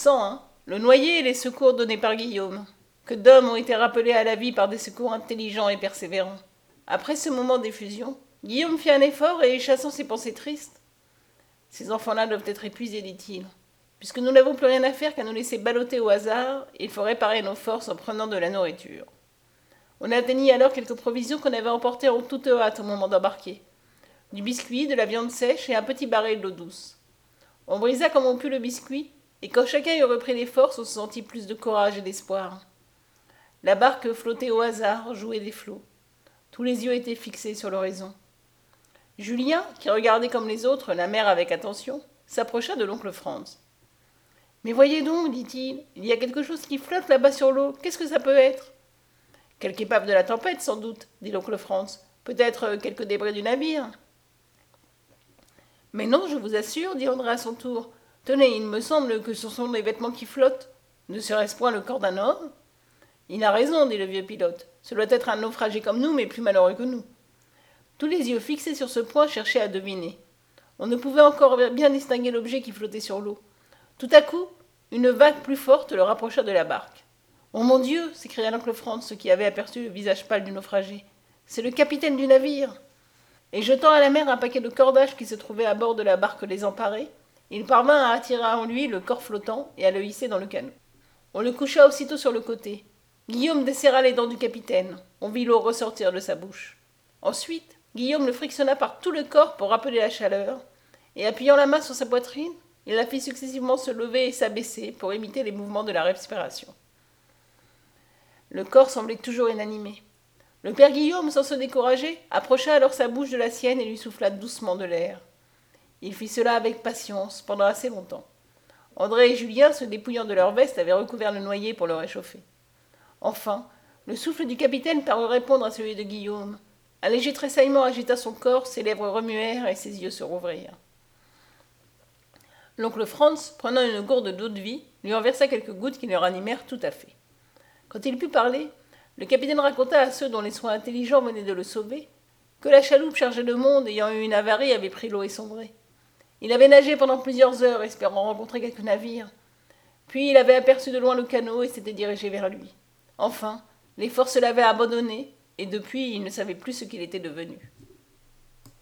101. Le noyé et les secours donnés par Guillaume. Que d'hommes ont été rappelés à la vie par des secours intelligents et persévérants. Après ce moment d'effusion, Guillaume fit un effort et, chassant ses pensées tristes, « Ces enfants-là doivent être épuisés, dit-il. Puisque nous n'avons plus rien à faire qu'à nous laisser balloter au hasard, il faut réparer nos forces en prenant de la nourriture. » On atteignit alors quelques provisions qu'on avait emportées en toute hâte au moment d'embarquer. Du biscuit, de la viande sèche et un petit baril d'eau douce. On brisa comme on put le biscuit, et quand chacun eut repris des forces, on se sentit plus de courage et d'espoir. La barque flottait au hasard, jouait des flots. Tous les yeux étaient fixés sur l'horizon. Julien, qui regardait comme les autres la mer avec attention, s'approcha de l'oncle Franz. « Mais voyez donc, dit-il, il y a quelque chose qui flotte là-bas sur l'eau. Qu'est-ce que ça peut être ?»« Quelque épave de la tempête, sans doute, dit l'oncle Franz. Peut-être quelques débris du navire. »« Mais non, je vous assure, dit André à son tour. Tenez, il me semble que ce sont des vêtements qui flottent. Ne serait-ce point le corps d'un homme ?»« Il a raison, dit le vieux pilote. Ce doit être un naufragé comme nous, mais plus malheureux que nous. » Tous les yeux fixés sur ce point cherchaient à deviner. On ne pouvait encore bien distinguer l'objet qui flottait sur l'eau. Tout à coup, une vague plus forte le rapprocha de la barque. « Oh mon Dieu !» s'écria l'oncle Franz, qui avait aperçu le visage pâle du naufragé. « C'est le capitaine du navire !» Et jetant à la mer un paquet de cordages qui se trouvait à bord de la barque désemparée, il parvint à attirer en lui le corps flottant et à le hisser dans le canot. On le coucha aussitôt sur le côté. Guillaume desserra les dents du capitaine. On vit l'eau ressortir de sa bouche. Ensuite, Guillaume le frictionna par tout le corps pour rappeler la chaleur, et appuyant la main sur sa poitrine, il la fit successivement se lever et s'abaisser pour imiter les mouvements de la respiration. Le corps semblait toujours inanimé. Le père Guillaume, sans se décourager, approcha alors sa bouche de la sienne et lui souffla doucement de l'air. Il fit cela avec patience, pendant assez longtemps. André et Julien, se dépouillant de leur veste, avaient recouvert le noyé pour le réchauffer. Enfin, le souffle du capitaine parut répondre à celui de Guillaume. Un léger tressaillement agita son corps, ses lèvres remuèrent et ses yeux se rouvrirent. L'oncle Franz, prenant une gourde d'eau-de-vie, lui en versa quelques gouttes qui le ranimèrent tout à fait. Quand il put parler, le capitaine raconta à ceux dont les soins intelligents venaient de le sauver que la chaloupe chargée de monde, ayant eu une avarie, avait pris l'eau et sombré. Il avait nagé pendant plusieurs heures, espérant rencontrer quelque navire. Puis il avait aperçu de loin le canot et s'était dirigé vers lui. Enfin, les forces l'avaient abandonné, et depuis il ne savait plus ce qu'il était devenu.